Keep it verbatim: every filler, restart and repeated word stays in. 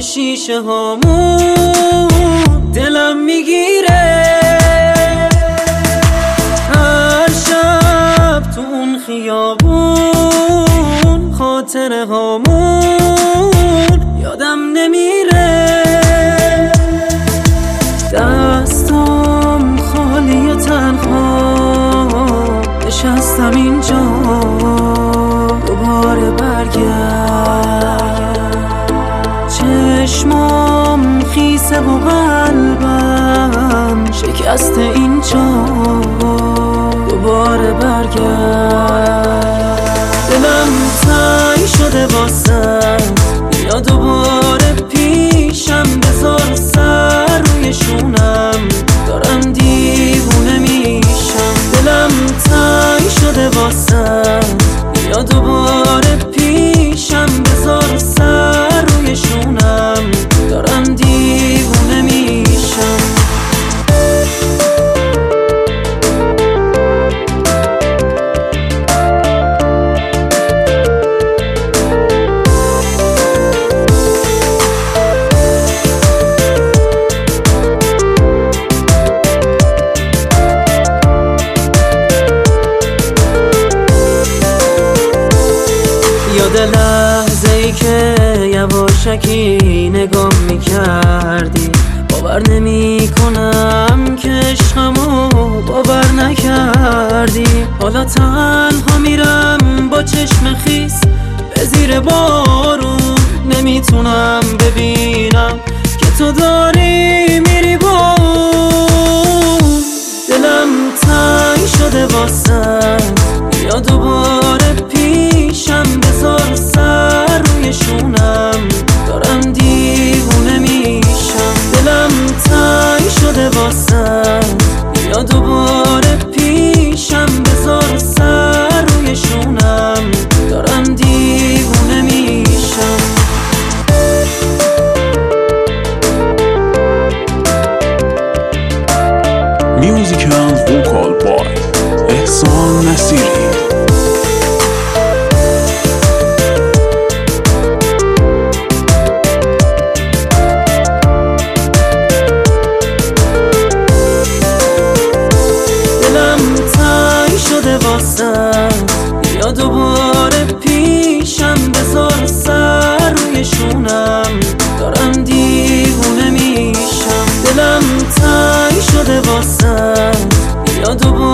شیشه هامون دلم میگیره. هر شب تو اون خیابون خاطره هامون یادم نمیره. دستم خالی و تنها نشستم اینجا، دوباره برگرد. چشمام خیسه و قلبم شکست اینجا، دوباره برگرد. دلم تنگ شده واسه یا دوباره پیشم، بذار سر روی شونم، دارم دیوونه میشم. دلم تنگ شده واسه یا دوباره پیشم، بذار سر روی شونم، دارم دیوونه میشم. یاد لحظه ای که یواشکی نگام میکردی، باور نمی کنم که عشقمو باور نکردی. حالا تنها میرم با چشم خیس به زیر بارون، نمیتونم ببینم که تو داری میری با اون. دلم تنگ شده واسه یا دوباره پیشم، بذار سر روی شونم، دارم دیوونه میشم. دلم تنگ شده واسه یا دوباره پیشم، بذار سر روی شونم، دارم دیوونه میشم. میوزیک اند وکال بای احسان نصیری. یا دوباره پیشم، بذار سر روی شونم، دارم دیوونه میشم. دلم تنگ شده واسه یا دوباره